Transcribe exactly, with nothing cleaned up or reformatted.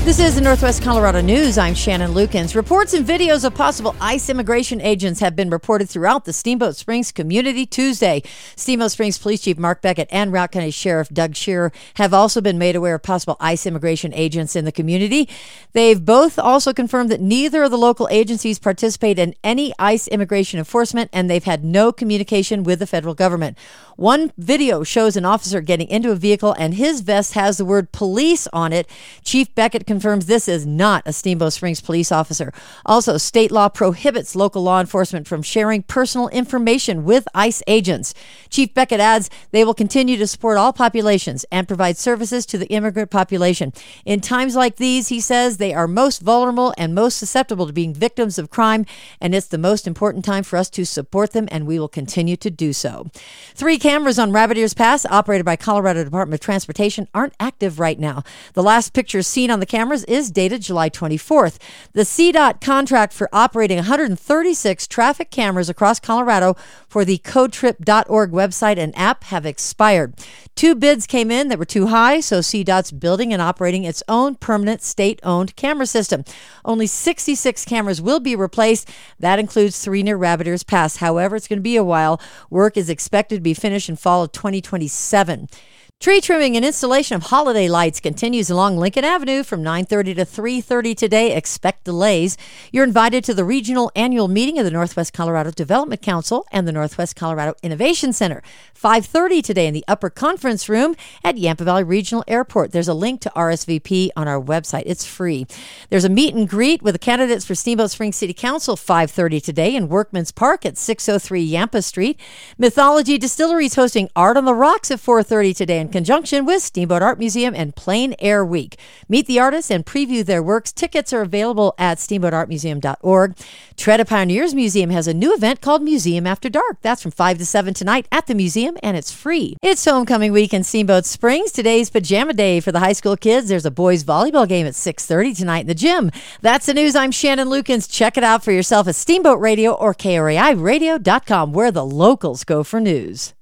This is the Northwest Colorado News. I'm Shannon Lukens. Reports and videos of possible ICE immigration agents have been reported throughout the Steamboat Springs community Tuesday. Steamboat Springs Police Chief Mark Beckett and Routt County Sheriff Doug Shearer have also been made aware of possible ICE immigration agents in the community. They've both also confirmed that neither of the local agencies participate in any ICE immigration enforcement, and they've had no communication with the federal government. One video shows an officer getting into a vehicle, and his vest has the word police on it. Chief Beckett confirms this is not a Steamboat Springs police officer. Also, state law prohibits local law enforcement from sharing personal information with ICE agents. Chief Beckett adds they will continue to support all populations and provide services to the immigrant population. In times like these, he says, they are most vulnerable and most susceptible to being victims of crime, and it's the most important time for us to support them, and we will continue to do so. Three cameras on Rabbit Ears Pass, operated by Colorado Department of Transportation, aren't active right now. The last picture seen on the cameras is dated July twenty-fourth. The C DOT contract for operating one hundred thirty-six traffic cameras across Colorado for the code trip dot org website and app have expired. Two bids came in that were too high, so C DOT's building and operating its own permanent state-owned camera system. Only sixty-six cameras will be replaced. That includes three near Rabbit Ears Pass. However, it's going to be a while. Work is expected to be finished in fall of twenty twenty-seven. Tree trimming and installation of holiday lights continues along Lincoln Avenue from nine thirty to three thirty today. Expect delays. You're invited to the regional annual meeting of the Northwest Colorado Development Council and the Northwest Colorado Innovation Center. five thirty today in the Upper Conference Room at Yampa Valley Regional Airport. There's a link to R S V P on our website. It's free. There's a meet and greet with the candidates for Steamboat Springs City Council five thirty today in Workman's Park at six oh three Yampa Street. Mythology Distillery is hosting Art on the Rocks at four thirty today in conjunction with Steamboat Art Museum and Plain Air Week. Meet the artists and preview their works. Tickets are available at steamboat art museum dot org. Tread of Pioneers Museum has a new event called Museum After Dark. That's from five to seven tonight at the museum, and it's free. It's homecoming week in Steamboat Springs. Today's pajama day for the high school kids. There's a boys volleyball game at six thirty tonight in the gym. That's the news. I'm Shannon Lukens. Check it out for yourself at Steamboat Radio or K R A I radio dot com, where the locals go for news.